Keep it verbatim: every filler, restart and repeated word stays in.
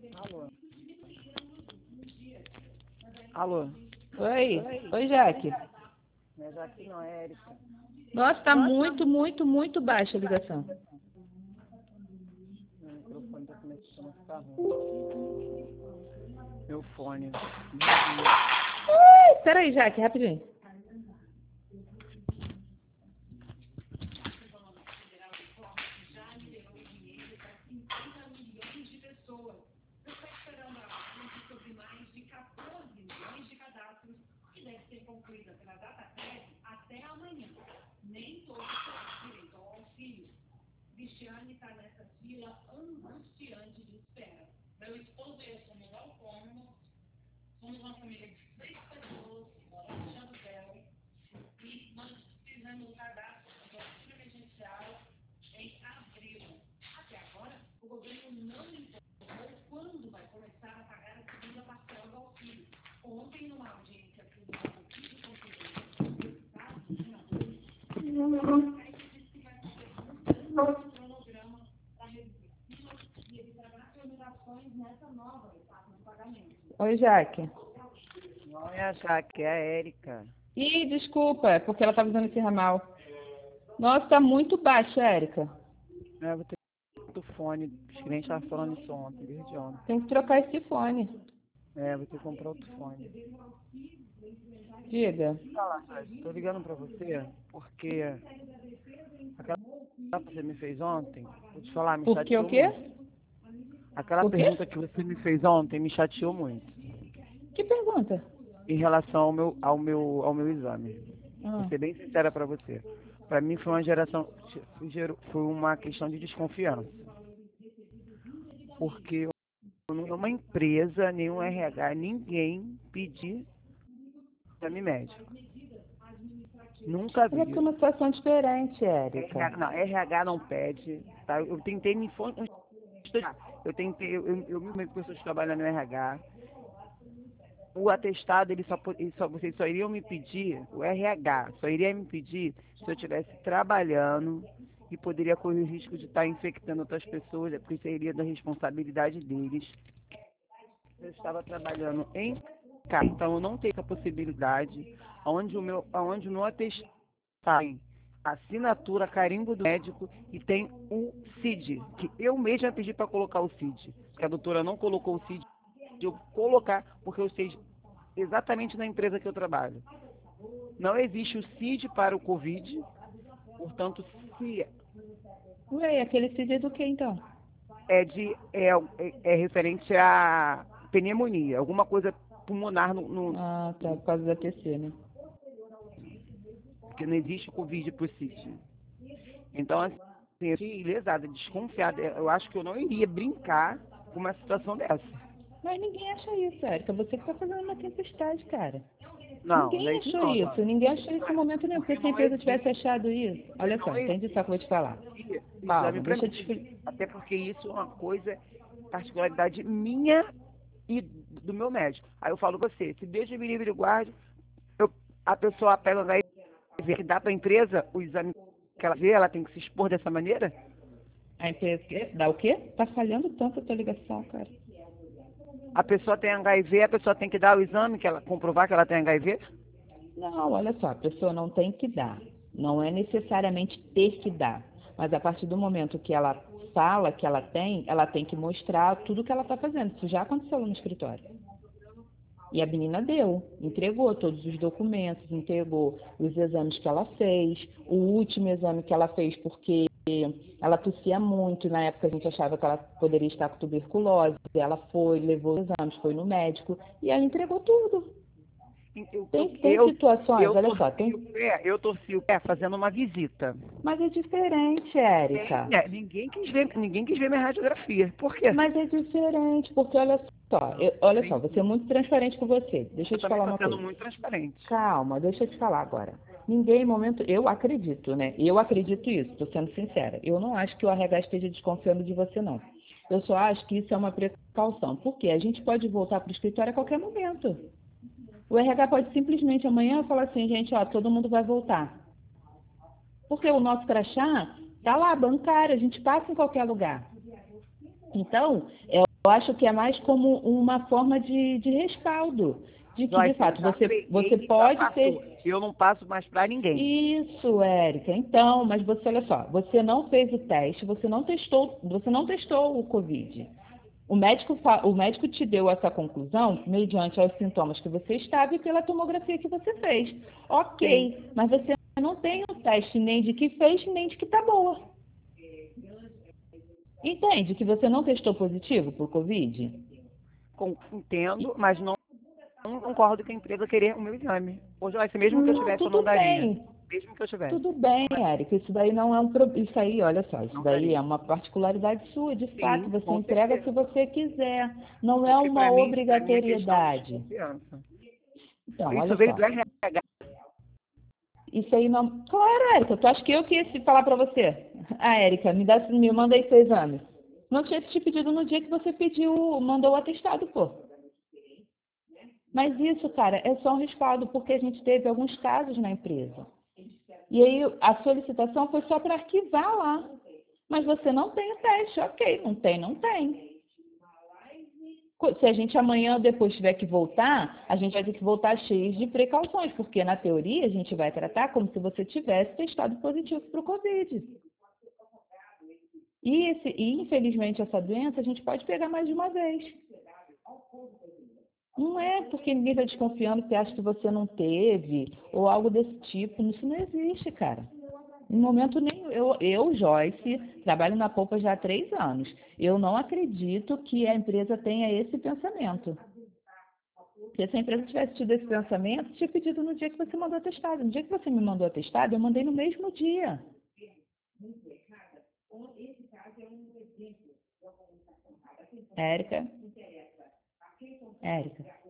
Alô? Alô? Oi, oi, Jaque. Não é Jaque, não, é Érica. Nossa, tá muito, muito, muito baixa a ligação. Meu microfone tá começando a ficar ruim. Meu fone. Desliga. Ui, peraí, Jaque, rapidinho. Oi, Jaque. Não é a Jaque, é a Érica. Ih, desculpa, é porque ela tá usando esse ramal. Nossa, tá muito baixa, Érica. É, eu vou ter outro fone. Os clientes estavam falando isso ontem, desde ontem. Tem que trocar esse fone. É, vou ter que comprar outro fone. Diga. Fala, Jorge, tô ligando pra você porque aquela pergunta que você me fez ontem, vou te falar, me Por que o chateou quê? muito. Aquela Por quê? pergunta que você me fez ontem me chateou muito. Que pergunta? Em relação ao meu, ao meu, ao meu exame. Vou Ah, ser bem sincera para você. Para mim foi uma geração, gerou- foi uma questão de desconfiança. Porque nenhuma empresa, nenhum R H, ninguém pedir exame médico. Nunca mas é vi. porque é uma situação diferente, R H, Érica. não, R H não pede. Tá? Eu tentei me for- eu tentei, eu, eu, eu me pessoas que trabalham no R H. O atestado, ele só, po- ele só, vocês só iriam me pedir, o R H, só iria me pedir se eu estivesse trabalhando e poderia correr o risco de estar infectando outras pessoas, é porque seria da responsabilidade deles. Eu estava trabalhando em casa, então eu não tenho essa possibilidade, onde o meu, onde o meu atestado tem assinatura, carimbo do médico e tem o C I D, que eu mesma pedi para colocar o C I D, que a doutora não colocou o C I D, eu colocar, porque eu sei exatamente na empresa que eu trabalho. Não existe o C I D para o Covid, portanto, se Ué, aquele C D do que então? é, de, é, é, é referente à pneumonia, alguma coisa pulmonar, no, no, Ah, tá, por causa da T C, né? porque não existe o Covid para o C I D. Então, assim, eu fiquei lesada, desconfiada. Eu acho que eu não iria brincar com uma situação dessa. Mas ninguém acha isso, Érica. Você que tá fazendo uma tempestade, cara. Não, não é Ninguém isso achou não, isso. Dona. Ninguém achou isso em momento nenhum. Porque Porque se a não empresa tivesse existe, achado isso... porque Olha só, não entende só o que eu vou te falar. existe exame Calma, para deixa eu mim. te explicar. Até porque isso é uma coisa, particularidade minha e do meu médico. Aí eu falo você, se Deus me livre e guarde, eu, a pessoa pega vai ver que dá para a empresa o exame que ela vê, ela tem que se expor dessa maneira? A empresa quê? Dá o quê? Tá falhando tanto a tua ligação, cara. A pessoa tem H I V, a pessoa tem que dar o exame que ela comprovar que ela tem H I V? Não, olha só, a pessoa não tem que dar. Não é necessariamente ter que dar. Mas a partir do momento que ela fala que ela tem, ela tem que mostrar tudo que ela está fazendo. Isso já aconteceu lá no escritório. E a menina deu, entregou todos os documentos, entregou os exames que ela fez, o último exame que ela fez porque ela tossia muito, na época a gente achava que ela poderia estar com tuberculose, ela foi, levou os exames, foi no médico e ela entregou tudo. Eu, eu, Tem, tem eu, situações, eu olha só, torci o tem, pé, eu torci o pé fazendo uma visita. mas é diferente, Tem, Érica. né? Ninguém quis ver, ninguém quis ver minha radiografia. Por quê? Mas é diferente, porque olha só, eu, olha Não só, vou ser entendi. muito transparente com você. Deixa eu Eu te também falar estou uma sendo coisa. muito transparente. Calma, deixa eu te falar agora. Ninguém, em momento, eu acredito, né? Eu acredito isso, estou sendo sincera. Eu não acho que o R H esteja desconfiando de você, não. Eu só acho que isso é uma precaução. Porque a gente pode voltar para o escritório a qualquer momento. O R H pode simplesmente amanhã falar assim, gente, ó, todo mundo vai voltar. Porque o nosso crachá tá lá, bancário, a gente passa em qualquer lugar. Então, é acho que é mais como uma forma de, de respaldo. De que, Joyce, de fato, eu já você, peguei você e já pode passou. ter. Eu não passo mais para ninguém. Isso, Érica. Então, mas você, olha só, você não fez o teste, você não testou, você não testou o Covid. O médico, fa- o médico te deu essa conclusão mediante aos sintomas que você estava e pela tomografia que você fez. Sim, Ok, mas você não tem o teste nem de que fez, nem de que está boa. Entende que você não testou positivo por Covid? com- entendo, mas não, não concordo com a empresa querer o meu exame. Ô, Joyce, mesmo que eu Não, tivesse, eu não tudo daria. bem. Mesmo que eu tivesse. Tudo bem, Érica, isso daí não é um problema. Isso aí, olha só, isso Não daí é daria. uma particularidade sua, de fato, Sim, você com entrega se certeza. você quiser. Não é Porque uma para mim, para mim é questão de obrigatoriedade. desconfiança. Então, Isso olha veio só, do R H. isso aí não. Claro, Érica, tu acha que eu que ia te falar pra você? Ah, Érica, me, dá, me manda aí seu exame. Não tinha te pedido no dia que você pediu, mandou o atestado, pô. Mas isso, cara, é só um respaldo, porque a gente teve alguns casos na empresa. E aí a solicitação foi só para arquivar lá. Mas você não tem o teste, ok, não tem, não tem. Co- Se a gente amanhã ou depois tiver que voltar, a gente vai ter que voltar cheio de precauções, porque na teoria a gente vai tratar como se você tivesse testado positivo para o Covid. E, esse, e infelizmente essa doença a gente pode pegar mais de uma vez. Não é porque ninguém está desconfiando que acha que você não teve, ou algo desse tipo. Isso não existe, cara. Em momento nenhum. Eu, eu, Joyce, trabalho na Poupa já há três anos. Eu não acredito que a empresa tenha esse pensamento. Porque se a empresa tivesse tido esse pensamento, tinha pedido no dia que você mandou atestado. No dia que você me mandou atestado, eu mandei no mesmo dia. Érica, Érica.